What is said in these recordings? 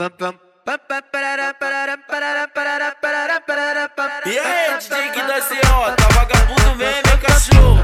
E aí, DJ que da CO, tá vagabundo mesmo, meu cachorro.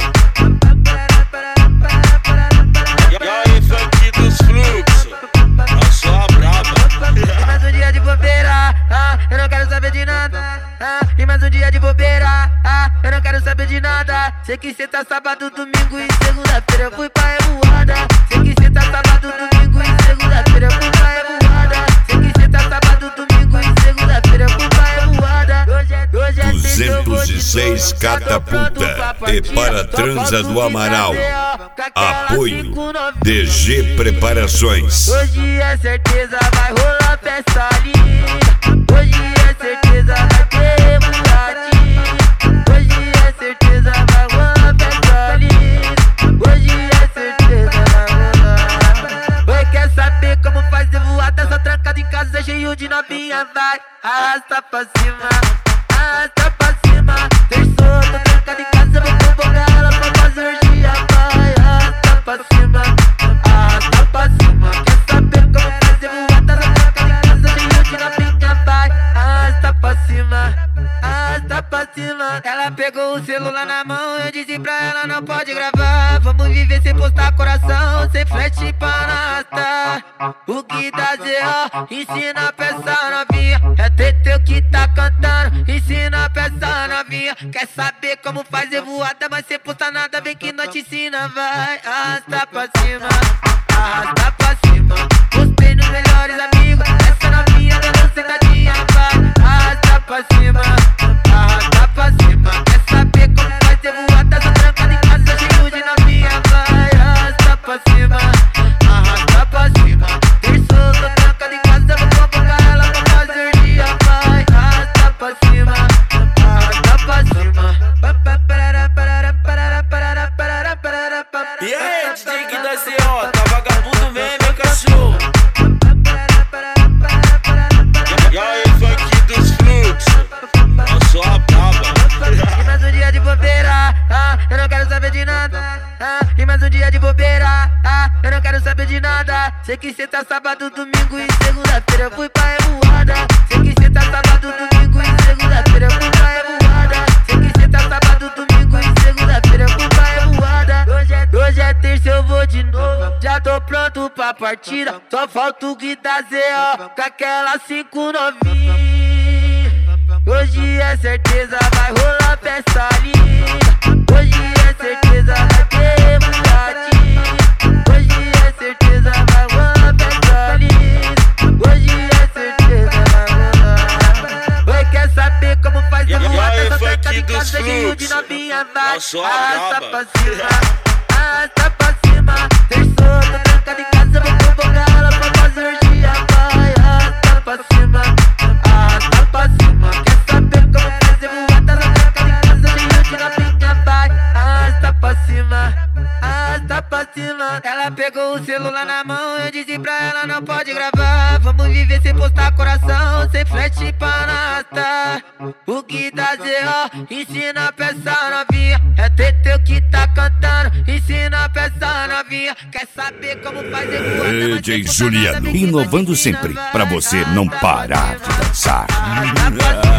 E aí, funk dos fluxos, eu sou a braba. E mais um dia de bobeira, eu não quero saber de nada. E mais um dia de bobeira, eu não quero saber de nada. Sei que cê tá sábado, domingo e segunda-feira eu fui pra revoada. Sei que cê tá sábado, domingo e segunda-feira eu fui pra revoada. Sei que cê tá sábado, domingo e segunda-feira eu fui pra revoada. Hoje é 206 Catapulta e para Transa do Amaral. Apoio DG Preparações. Hoje é certeza vai rolar festa linda. Hoje é certeza vai ter mulatinha. Hoje é certeza vai rolar festa linda. Hoje é certeza vai rolar. Oi, quer saber como faz de voada? Só trancado em casa cheio de novinha. Vai, arrasta pra cima, arrasta pra cima. Terçou, tô trancado em casa, vou convocar ela pra fazer orgia. Vai, arrasta pra cima, arrasta pra cima. Quer saber como faz de voada? Só trancado em casa cheio de novinha. Vai, arrasta pra cima, arrasta pra cima. Ela pegou o celular na mão, eu disse pra ela não pode gravar. Vamos viver sem postar coração, sem flash pra arrastar. O que dá ZO, ensina a peça novinha. É Teteu que tá cantando, ensina a peça novinha. Quer saber como fazer voada, mas sem postar nada, vem que nós te ensina. Vai, arrasta pra cima, arrasta pra cima. Postei nos melhores amigos, essa novinha dando sentadinha. Vai, arrasta pra cima, arrasta pra cima. Quer saber como fazer voada, só trancado em casa cheio de novinha. Vai, arrasta pra cima, arrasta pra cima. Terçou, tô trancado em casa, vou convocar ela pra fazer dia. Vai, arrasta pra cima, arrasta pra cima. E aí, DJ que da CO, tá vagabundo mesmo, meu cachorro. E aí, funk dos fluxos, eu sou a braba. E mais um dia de bobeira, eu não quero saber de nada. E mais um dia de bobeira, eu não quero saber de nada. Sei que cê tá sábado, domingo e segunda-feira eu fui pra revoada. Sei que cê tá sábado, domingo e segunda-feira eu fui pra revoada. Sei que cê tá sábado, domingo e segunda-feira eu fui pra revoada. Hoje é terça, eu vou de novo. Já tô pronto pra partida. Só falta o Guida ZO com aquela 5 novinha. Hoje é certeza vai rolar festa linda. Hoje é certeza vai ter mulatinha. Hoje é certeza vai rolar festa linda. Hoje é certeza vai rolar. Oi, quer saber como faz de voada? Só trancado em casa cheio de novinha. Vai, arrasta pra cima, arrasta pra cima. Terçou, tô trancado em casa, vou convocar ela pra fazer orgia. Vai, arrasta pra cima, arrasta pra cima. Quer saber como fazer voada? Só trancado em casa cheio de novinha. Vai, arrasta pra cima, arrasta pra cima. Ela pegou o celular na mão, eu disse pra ela não pode gravar. Vamos viver sem postar coração, sem flash pra arrastar. O que dá ZO, ensina a peça novinha. É Teteu que tá cantando, ensina a peça novinha. Quer saber como fazer voada? DJ Juliano, inovando sempre, pra você não parar de dançar.